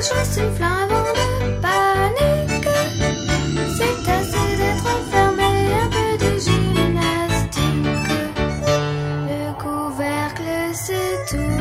je siffle avant de panique. C'est assez d'être enfermé, un peu de gymnastique. Le couvercle, c'est tout.